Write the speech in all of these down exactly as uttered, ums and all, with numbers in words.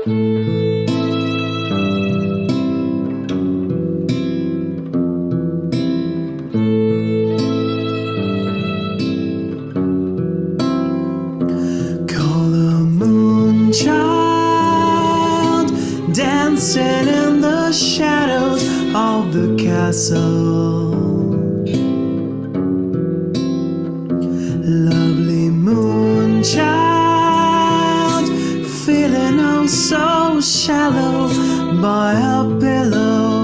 Child dancing in the shadows of the castle. Lovely moon child, feeling oh so shallow by a pillow.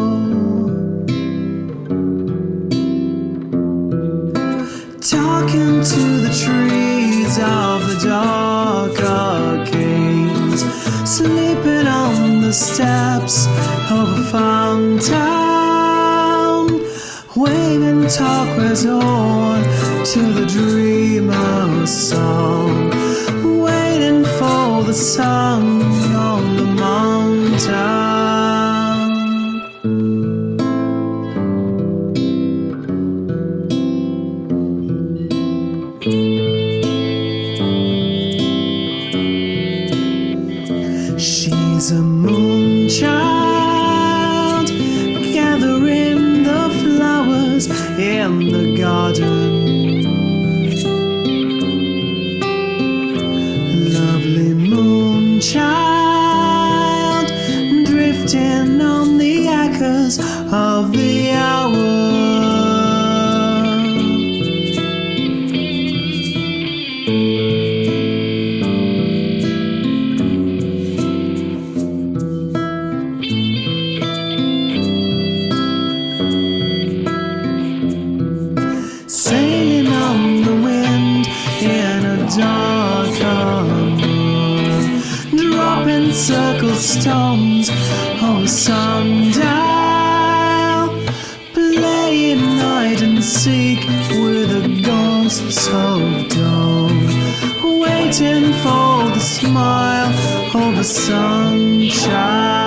Talking to the trees of the dark arcades, sleeping on the steps of a fountain, waving turquoise horn to the dreamer's song, waiting for the sun on the mountain. She's a moon child, gathering the flowers in the garden. Lovely moon child, drifting on the echoes of the hour. Sailing on the wind in a dark moon, dropping circle stones on a sundial, playing hide and seek with the ghosts of dawn, waiting for the smile of the sunshine.